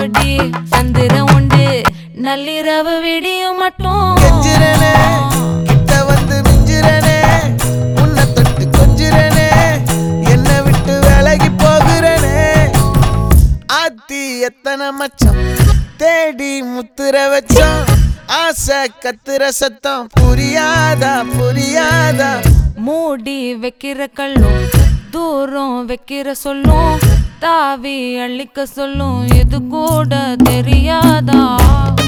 அடி சந்திரம் உண்டு நள்ளிரவு விடியும் மட்டும் கிட்ட வந்து மிஞ்சிரனே உன்னை தொட்டு கொஞ்சிரனே என்ன விட்டு விலகி போகிறனே ஆத்தி எத்தனை மச்சம் தேடி முத்துற வச்சோம் ஆசை கத்துற சத்தம் புரியாதா புரியாதா மூடி வைக்கிற கல்லும் தூரம் வைக்கிற சொல்லும் தாவி அள்ளிக்க சொல்லும் இது கூட தெரியாதா